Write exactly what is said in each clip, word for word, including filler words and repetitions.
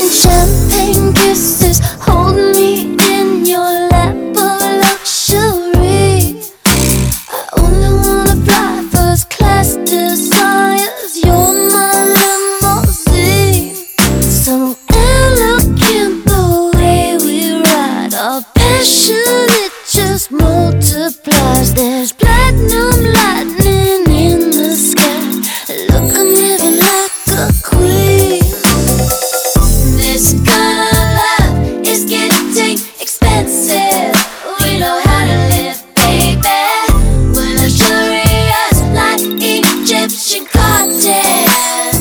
Champagne kisses, hold me in your lap of luxury. I only wanna fly first class desires. You're my limousine. Somewhere looking the way we ride, our passion, it just multiplies. There's platinum lightning in the sky. Look, I'm living like a queen. This kind of love is getting expensive. We know how to live, baby. We're luxurious like Egyptian cartels.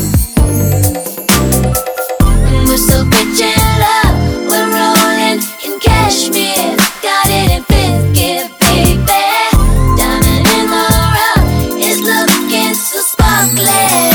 We're so rich in love, we're rolling in cashmere. Got it in fifth gear, baby. Diamond in the rough is looking so sparkly.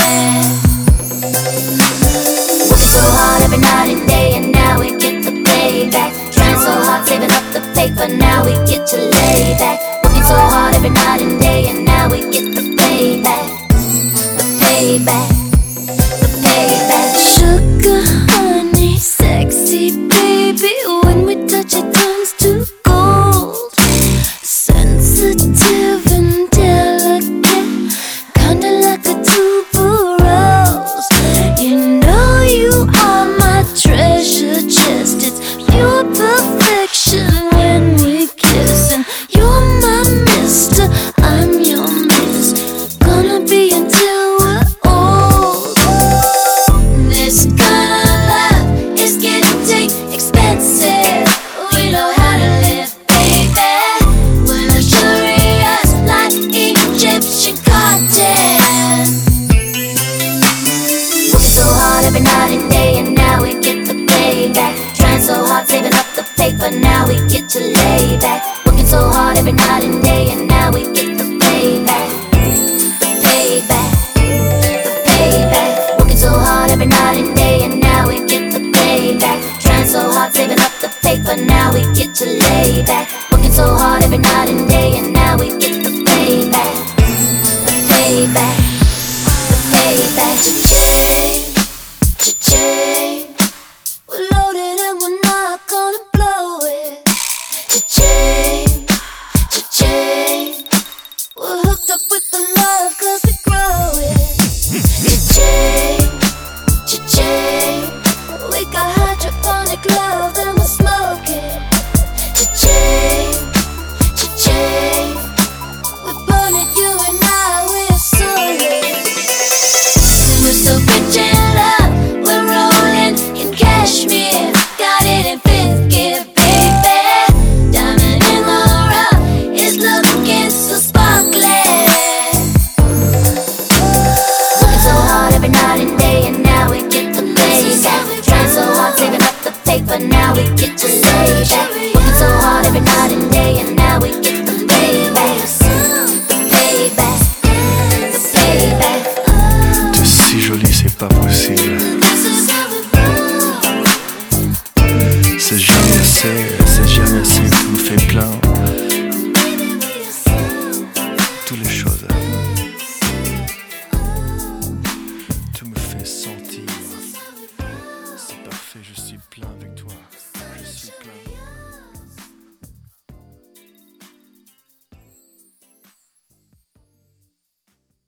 Every night and day, and now we get the payback. Trying so hard, saving up the paper, now we get to lay back. Working so hard every night and day, and now we get the payback. The payback, the payback. Sugar, honey, sexy baby. When we touch it turns to gold. Sensitive and delicate, kinda like a tuberose. You know you are my treasure chest. It's pure perfection when we kiss. And you're my mister, I'm your miss. Gonna be until we're old. This kind of love is getting expensive. We know how to live, baby. We're luxurious like Egyptian cartels. Work so hard every night and day, and now we get the payback. Trying so hard, saving up the paper, now we get to lay back. Working so hard every night and day, and now we get the payback. The payback, the payback. Working so hard every night and day, and now we get the payback. Trying so hard, saving up the paper, now we get to lay back. Working so hard every night and day, and now we get the payback. The payback, the payback. Cha-ching, we're loaded and we're not gonna blow it. Cha-ching, cha-ching, we're hooked up with the love cause we grow it. Cha-ching, cha-ching, we got hydroponic love and we're smoking. Cha-ching, cha-ching, we burn it, you and I, we're solid. We're so rich in love, we're rolling in cashmere. Got it in fifth gear, baby. Diamond in the rough is looking so sparkly. Working so hard every night and day, and now we get the payback. Trying so hard, saving up the paper, now we get to